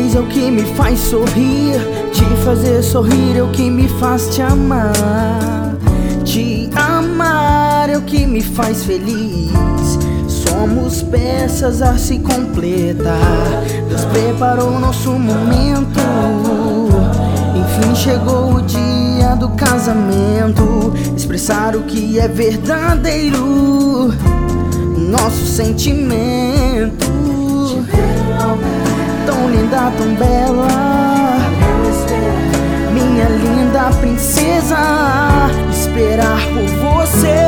feliz é o que me faz sorrir. Te fazer sorrir é o que me faz te amar. Te amar é o que me faz feliz. Somos peças a se completar. Deus preparou nosso momento. Enfim chegou o dia do casamento. Expressar o que é verdadeiro, nosso sentimento. Tão linda, tão bela, minha linda princesa. Esperar por você.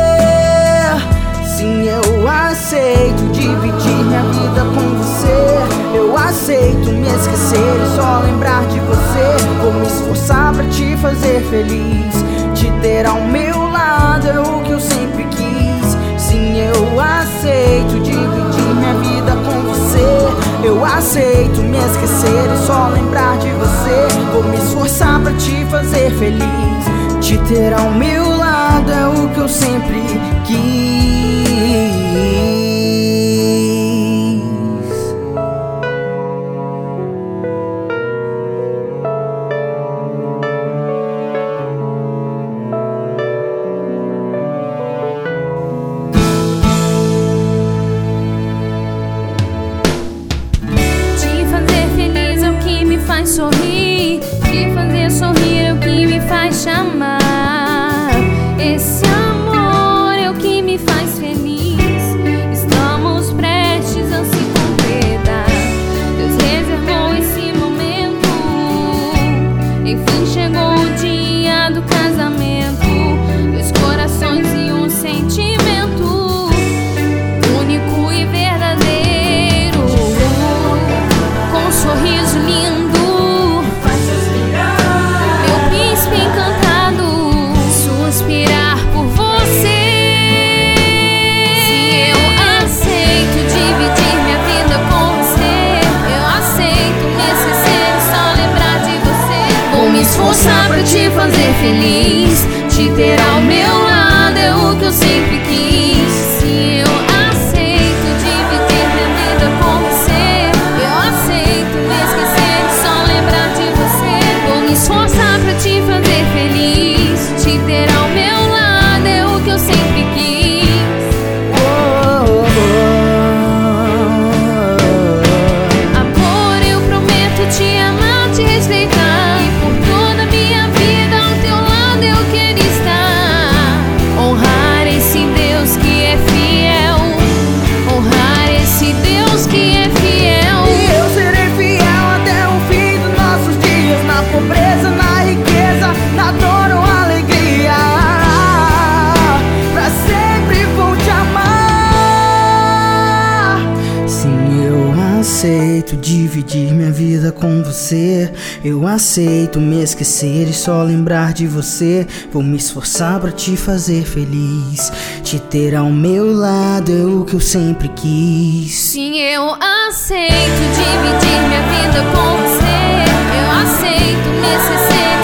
Sim, eu aceito dividir minha vida com você. Eu aceito me esquecer e só lembrar de você. Vou me esforçar pra te fazer feliz. Te ter ao meu lado é o que eu sempre quis. Sim, eu aceito dividir minha vida com você. Eu aceito me esquecer e só lembrar de você. Vou me esforçar pra te fazer feliz. Te ter ao meu lado é o que eu sempre quis. Faz sorrir, te fazer sorrir é o que me faz te amar. Esse amor é o que me faz feliz. Estamos prestes a se completar. Deus reservou esse momento. Enfim chegou o dia do casamento. Dois corações e um sentimento único e verdadeiro. Com um sorriso lindo, esforçar pra te fazer feliz. Te ter ao meu lado é o que eu sempre quis. Se eu aceito dividir minha vida com você, eu aceito me esquecer de só lembrar de você. Vou me esforçar pra te fazer feliz. Te ter ao meu lado é o que eu sempre quis. Amor, eu prometo te amar, te respeitar. Pobreza, na riqueza, na dor ou alegria, pra sempre vou te amar. Sim, eu aceito dividir minha vida com você. Eu aceito me esquecer e só lembrar de você. Vou me esforçar pra te fazer feliz. Te ter ao meu lado é o que eu sempre quis. Sim, eu aceito dividir minha vida com você. Eu aceito me esquecer